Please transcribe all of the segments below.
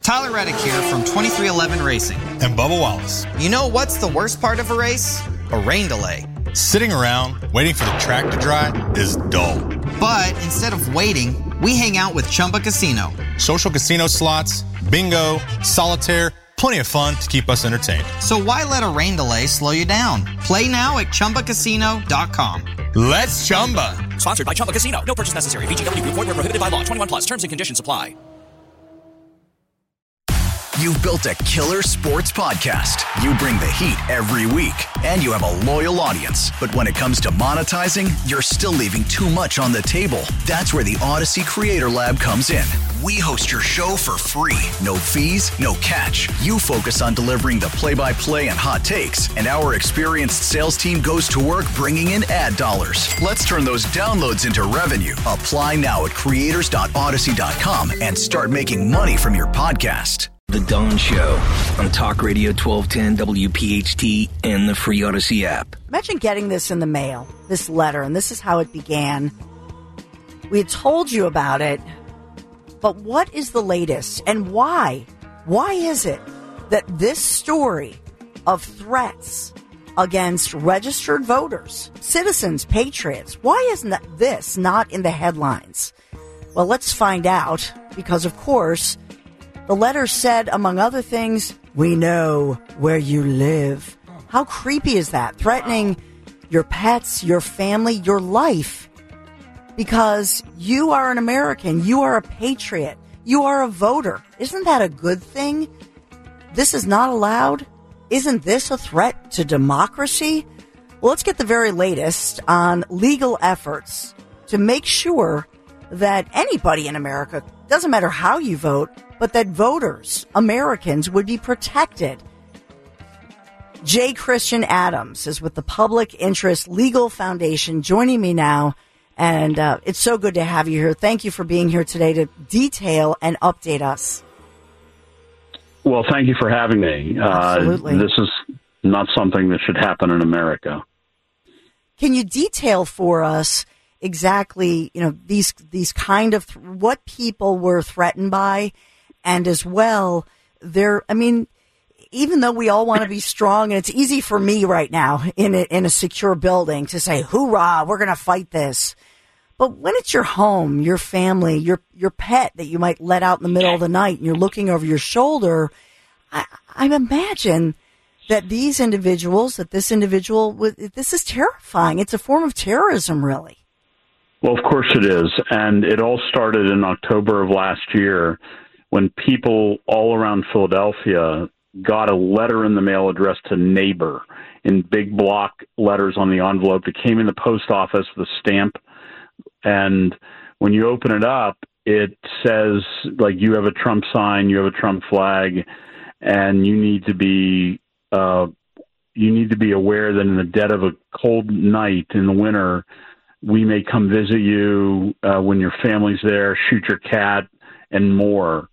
Tyler Reddick here from 2311 Racing. And Bubba Wallace. You know what's the worst part of a race? A rain delay. Sitting around waiting for the track to dry is dull. But instead of waiting, we hang out with Chumba Casino. Social casino slots, bingo, solitaire, plenty of fun to keep us entertained. So why let a rain delay slow you down? Play now at ChumbaCasino.com. Let's Chumba. Sponsored by Chumba Casino. No purchase necessary. VGW Group. Void where prohibited by law. 21 plus. Terms and conditions apply. You've built a killer sports podcast. You bring the heat every week, and you have a loyal audience. But when it comes to monetizing, you're still leaving too much on the table. That's where the Odyssey Creator Lab comes in. We host your show for free. No fees, no catch. You focus on delivering the play-by-play and hot takes, and our experienced sales team goes to work bringing in ad dollars. Let's turn those downloads into revenue. Apply now at creators.odyssey.com and start making money from your podcast. The Dawn Show on Talk Radio 1210 WPHT and the free Odyssey app. Imagine getting this in the mail, this letter, and this is how it began. We had told you about it, but what is the latest and why? Why is it that this story of threats against registered voters, citizens, patriots, why isn't this not in the headlines? Well, let's find out, because of course, the letter said, among other things, we know where you live. How creepy is that? Threatening your pets, your family, your life. Because you are an American. You are a patriot. You are a voter. Isn't that a good thing? This is not allowed? Isn't this a threat to democracy? Well, let's get the very latest on legal efforts to make sure that anybody in America, doesn't matter how you vote, but that voters, Americans, would be protected. J. Christian Adams is with the Public Interest Legal Foundation joining me now, and it's so good to have you here. Thank you for being here today to detail and update us. Well, thank you for having me. Absolutely. This is not something that should happen in America. Can you detail for us exactly, these kind of what people were threatened by? And as well, even though we all want to be strong, and it's easy for me right now in a secure building to say, hoorah, we're going to fight this. But when it's your home, your family, your pet that you might let out in the middle of the night and you're looking over your shoulder, I imagine that this individual, this is terrifying. It's a form of terrorism, really. Well, of course it is. And it all started in October of last year, when people all around Philadelphia got a letter in the mail addressed to neighbor in big block letters on the envelope. It came in the post office with a stamp. And when you open it up, it says, like, you have a Trump sign, you have a Trump flag, and you need to be aware that in the dead of a cold night in the winter, we may come visit you when your family's there, shoot your cat, and more.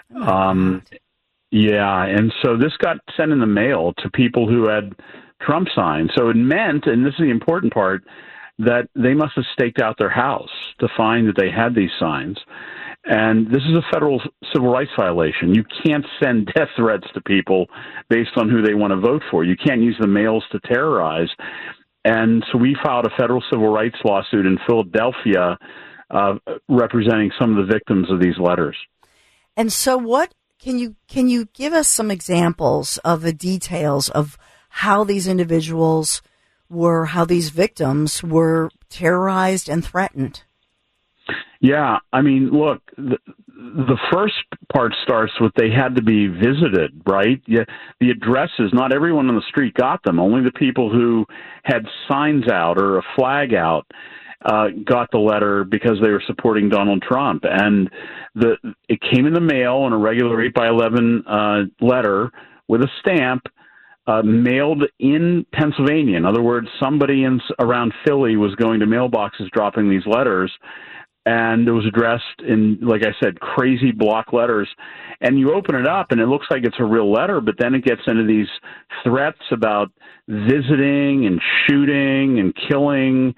Yeah, and so this got sent in the mail to people who had Trump signs. So it meant, and this is the important part, that they must have staked out their house to find that they had these signs. And this is a federal civil rights violation. You can't send death threats to people based on who they want to vote for. You can't use the mails to terrorize. And so we filed a federal civil rights lawsuit in Philadelphia representing some of the victims of these letters. And so what can you give us some examples of the details of how these individuals how these victims were terrorized and threatened? Yeah, I mean, look, the first part starts with they had to be visited, right? Yeah, the addresses, not everyone on the street got them. Only the people who had signs out or a flag out got the letter because they were supporting Donald Trump. And it came in the mail on a regular 8x11 letter with a stamp, mailed in Pennsylvania. In other words, somebody around Philly was going to mailboxes dropping these letters. And it was addressed in, like I said, crazy block letters. And you open it up, and it looks like it's a real letter, but then it gets into these threats about visiting and shooting and killing.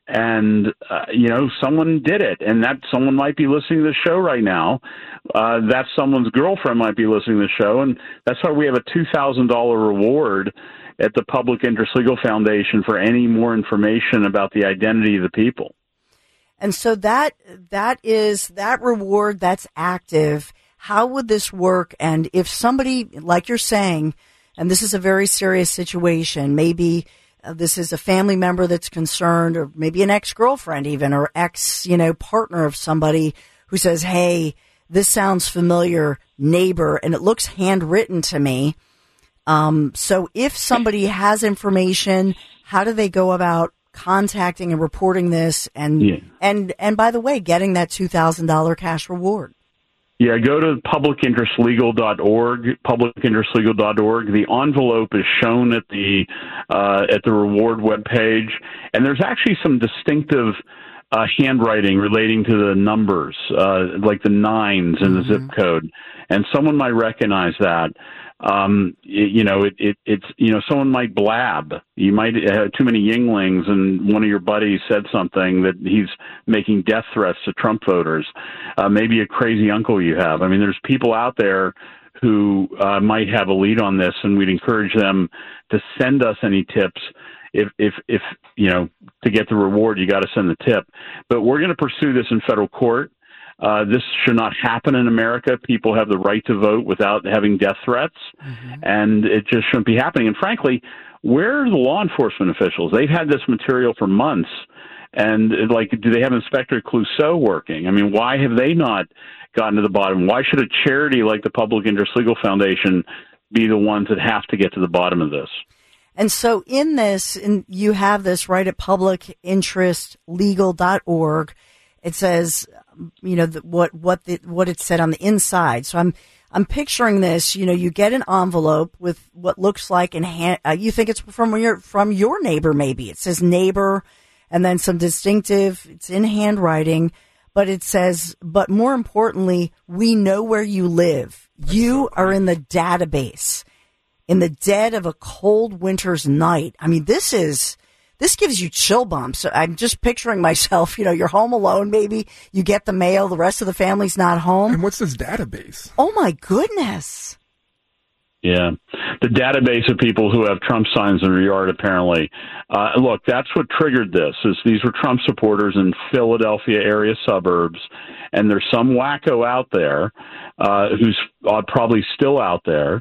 and someone did it, and that someone might be listening to the show right now. That someone's girlfriend might be listening to the show, and that's why we have a $2,000 reward at the Public Interest Legal Foundation for any more information about the identity of the people. And so that is that reward that's active. How would this work? And if somebody, like you're saying, and this is a very serious situation, maybe this is a family member that's concerned, or maybe an ex-girlfriend even, or partner of somebody who says, hey, this sounds familiar, neighbor, and it looks handwritten to me. So if somebody has information, how do they go about contacting and reporting this and by the way, getting that $2,000 cash reward? Yeah, go to publicinterestlegal.org, publicinterestlegal.org. The envelope is shown at the reward webpage, and there's actually some distinctive handwriting relating to the numbers, like the 9s in the zip code, and someone might recognize that. Someone might blab. You might have too many Yinglings, and one of your buddies said something that he's making death threats to Trump voters. Maybe a crazy uncle you have. I mean, there's people out there who might have a lead on this, and we'd encourage them to send us any tips. If to get the reward, you got to send the tip. But we're going to pursue this in federal court. This should not happen in America. People have the right to vote without having death threats, and it just shouldn't be happening. And frankly, where are the law enforcement officials? They've had this material for months, and do they have Inspector Clouseau working? I mean, why have they not gotten to the bottom? Why should a charity like the Public Interest Legal Foundation be the ones that have to get to the bottom of this? And so in this, you have this right at publicinterestlegal.org. It says, what it said on the inside. So I'm picturing this. You get an envelope with what looks like you think it's from your neighbor. Maybe it says neighbor, and then some distinctive. It's in handwriting, but it says. But more importantly, we know where you live. You are in the database in the dead of a cold winter's night. I mean, this gives you chill bumps. I'm just picturing myself, you're home alone, maybe you get the mail, the rest of the family's not home. And what's this database? Oh my goodness. Yeah. The database of people who have Trump signs in their yard, apparently. Look, that's what triggered this, is these were Trump supporters in Philadelphia area suburbs, and there's some wacko out there who's probably still out there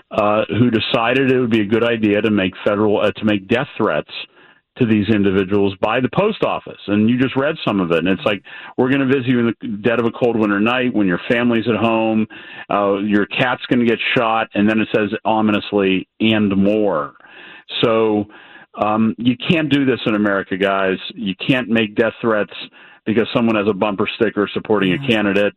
who decided it would be a good idea to make death threats to these individuals by the post office. And you just read some of it. And it's like, we're going to visit you in the dead of a cold winter night when your family's at home, your cat's going to get shot. And then it says ominously, and more. So you can't do this in America, guys. You can't make death threats because someone has a bumper sticker supporting a candidate.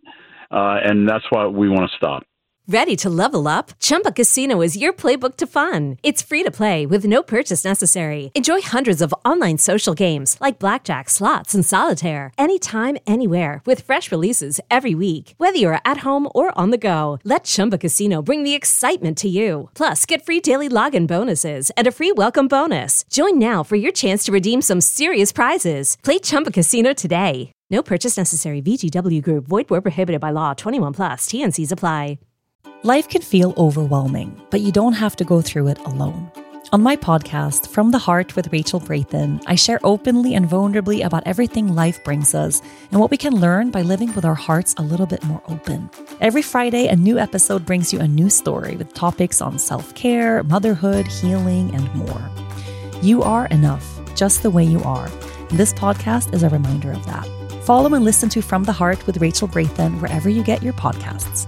And that's why we want to stop. Ready to level up? Chumba Casino is your playbook to fun. It's free to play with no purchase necessary. Enjoy hundreds of online social games like blackjack, slots, and solitaire anytime, anywhere with fresh releases every week. Whether you're at home or on the go, let Chumba Casino bring the excitement to you. Plus, get free daily login bonuses and a free welcome bonus. Join now for your chance to redeem some serious prizes. Play Chumba Casino today. No purchase necessary. VGW Group. Void where prohibited by law. 21+. TNCs apply. Life can feel overwhelming, but you don't have to go through it alone. On my podcast, From the Heart with Rachel Brathen, I share openly and vulnerably about everything life brings us and what we can learn by living with our hearts a little bit more open. Every Friday, a new episode brings you a new story with topics on self-care, motherhood, healing, and more. You are enough, just the way you are. And this podcast is a reminder of that. Follow and listen to From the Heart with Rachel Brathen wherever you get your podcasts.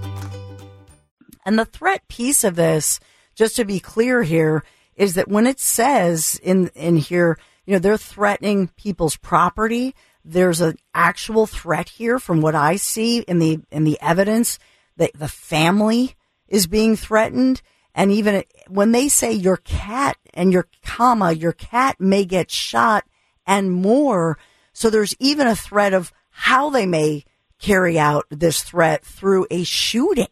And the threat piece of this, just to be clear here, is that when it says in here, they're threatening people's property, there's an actual threat here from what I see in the evidence that the family is being threatened. And even when they say your cat your cat may get shot and more. So there's even a threat of how they may carry out this threat through a shooting.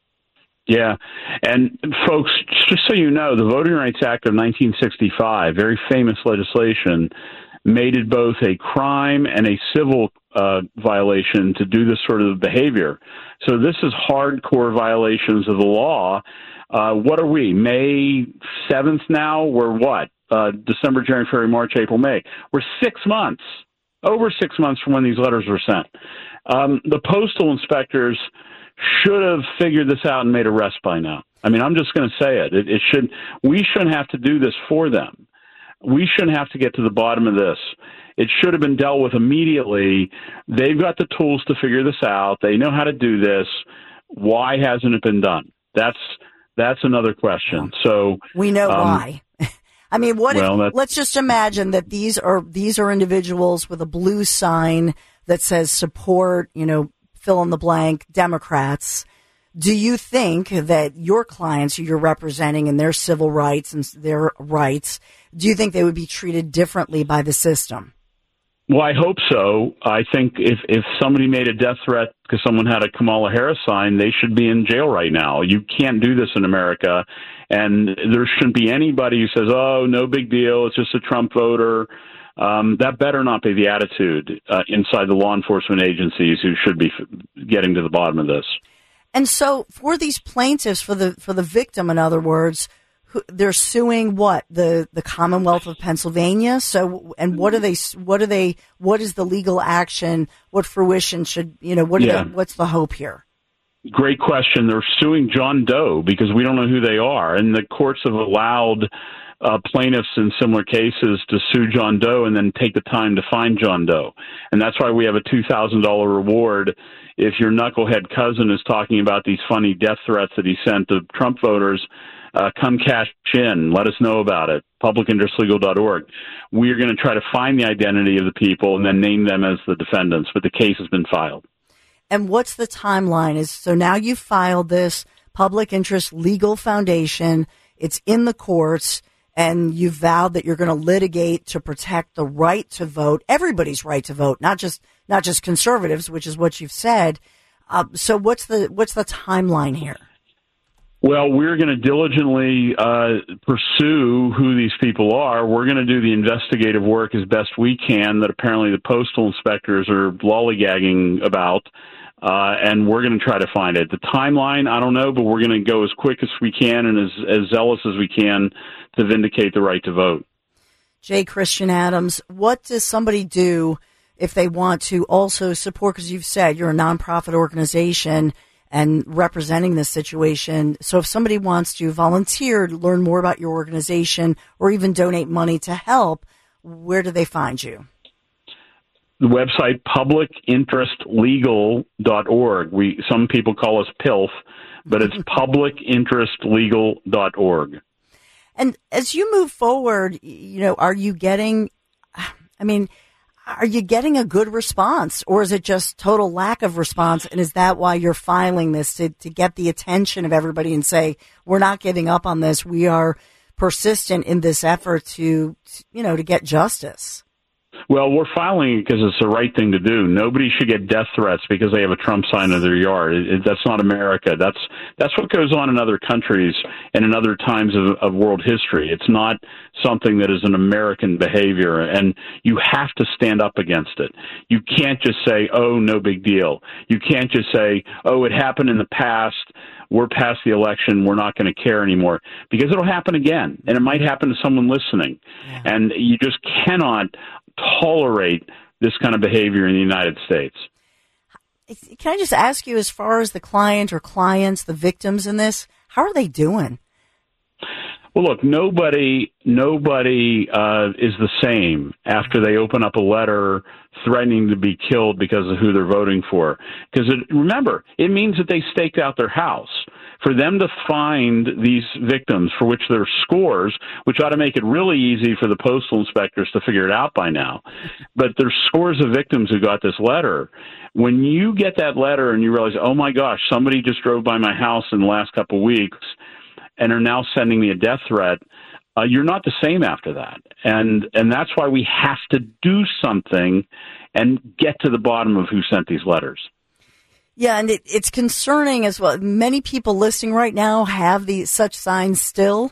Yeah. And folks, just so you know, the Voting Rights Act of 1965, very famous legislation, made it both a crime and a civil violation to do this sort of behavior. So this is hardcore violations of the law. What are we, May 7th now? We're what? December, January, February, March, April, May. We're 6 months, over 6 months from when these letters were sent. The postal inspectors should have figured this out and made arrests by now. I mean, I'm just going to say it. We shouldn't have to do this for them. We shouldn't have to get to the bottom of this. It should have been dealt with immediately. They've got the tools to figure this out. They know how to do this. Why hasn't it been done? That's another question. So we know why. I mean, let's just imagine that these are individuals with a blue sign that says support, fill in the blank, Democrats. Do you think that your clients who you're representing in their civil rights and their rights, do you think they would be treated differently by the system? Well, I hope so. I think if somebody made a death threat because someone had a Kamala Harris sign, they should be in jail right now. You can't do this in America. And there shouldn't be anybody who says, oh, no big deal, it's just a Trump voter. That better not be the attitude inside the law enforcement agencies who should be getting to the bottom of this. And so for these plaintiffs, for the victim, in other words, they're suing what? The Commonwealth of Pennsylvania. So, and what is the legal action? What fruition should, what's the hope here? Great question. They're suing John Doe because we don't know who they are. And the courts have allowed plaintiffs in similar cases to sue John Doe and then take the time to find John Doe. And that's why we have a $2,000 reward if your knucklehead cousin is talking about these funny death threats that he sent to Trump voters. Come cash in. Let us know about it. Publicinterestlegal.org. We are going to try to find the identity of the people and then name them as the defendants, but the case has been filed. And what's the timeline? So now you've filed this Public Interest Legal Foundation. It's in the courts, and you've vowed that you're going to litigate to protect the right to vote, everybody's right to vote, not just conservatives, which is what you've said. So what's the timeline here? Well, we're going to diligently pursue who these people are. We're going to do the investigative work as best we can that apparently the postal inspectors are lollygagging about, and we're going to try to find it. The timeline, I don't know, but we're going to go as quick as we can and as zealous as we can to vindicate the right to vote. J. Christian Adams, what does somebody do if they want to also support, because you've said you're a nonprofit organization and representing this situation. So if somebody wants to volunteer to learn more about your organization or even donate money to help, where do they find you? The website, publicinterestlegal.org. Some people call us PILF, but it's publicinterestlegal.org. And as you move forward, are you getting a good response, or is it just total lack of response? And is that why you're filing this, to get the attention of everybody and say, we're not giving up on this. We are persistent in this effort to get justice? Well, we're filing it because it's the right thing to do. Nobody should get death threats because they have a Trump sign in their yard. That's not America. That's what goes on in other countries and in other times of world history. It's not something that is an American behavior, and you have to stand up against it. You can't just say, oh, no big deal. You can't just say, oh, it happened in the past. We're past the election. We're not going to care anymore, because it'll happen again, and it might happen to someone listening. Yeah. And you just cannot tolerate this kind of behavior in the United States. Can I just ask you, as far as the client or clients, the victims in this, how are they doing? Well, look, nobody is the same after they open up a letter threatening to be killed because of who they're voting for. Because remember, it means that they staked out their house. For them to find these victims, for which there are scores, which ought to make it really easy for the postal inspectors to figure it out by now. But there's scores of victims who got this letter. When you get that letter and you realize, oh my gosh, somebody just drove by my house in the last couple of weeks and are now sending me a death threat, you're not the same after that. And that's why we have to do something and get to the bottom of who sent these letters. Yeah, and it's concerning as well. Many people listening right now have such signs still,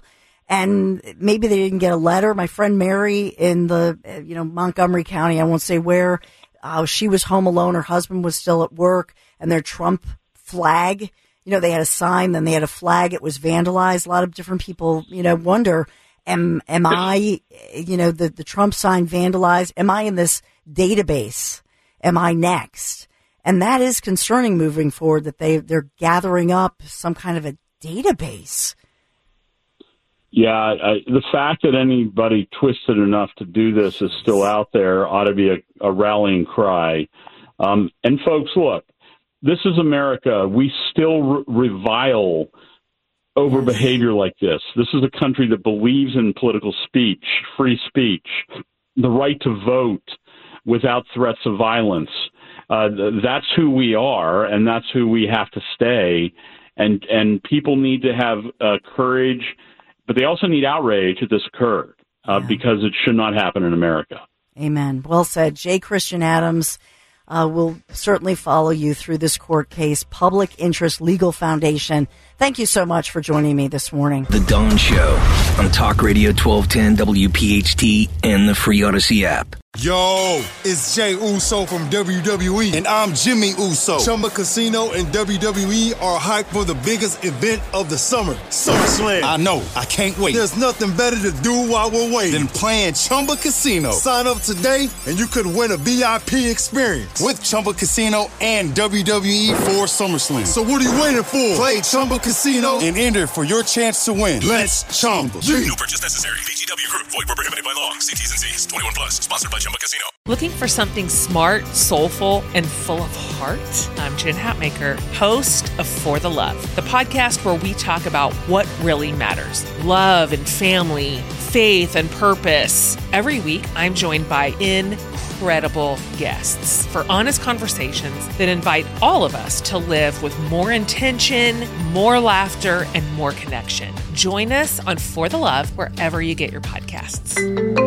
and maybe they didn't get a letter. My friend Mary in the, Montgomery County, I won't say where, she was home alone. Her husband was still at work, and their Trump flag, they had a sign, then they had a flag. It was vandalized. A lot of different people, wonder, am I, the Trump sign vandalized? Am I in this database? Am I next? And that is concerning moving forward, that they're gathering up some kind of a database. Yeah, the fact that anybody twisted enough to do this is still out there ought to be a rallying cry. And folks, look, this is America. We still revile over behavior like this. This is a country that believes in political speech, free speech, the right to vote without threats of violence. That's who we are, and that's who we have to stay. And people need to have courage, but they also need outrage that this occurred because it should not happen in America. Amen. Well said. J. Christian Adams will certainly follow you through this court case. Public Interest Legal Foundation. Thank you so much for joining me this morning. The Dawn Show on Talk Radio 1210 WPHT and the free Odyssey app. Yo, it's Jay Uso from WWE. And I'm Jimmy Uso. Chumba Casino and WWE are hyped for the biggest event of the summer, SummerSlam. I know. I can't wait. There's nothing better to do while we're waiting than playing Chumba Casino. Sign up today and you could win a VIP experience with Chumba Casino and WWE for SummerSlam. So what are you waiting for? Play Chumba Casino and enter for your chance to win. Let's Chumba. No purchase necessary. VGW Group. Void where prohibited by law. See T's and C's. 21 plus. Sponsored by Chumba Casino. Looking for something smart, soulful, and full of heart? I'm Jen Hatmaker, host of For the Love, the podcast where we talk about what really matters. Love and family, faith and purpose. Every week, I'm joined by incredible guests for honest conversations that invite all of us to live with more intention, more laughter, and more connection. Join us on For the Love wherever you get your podcasts.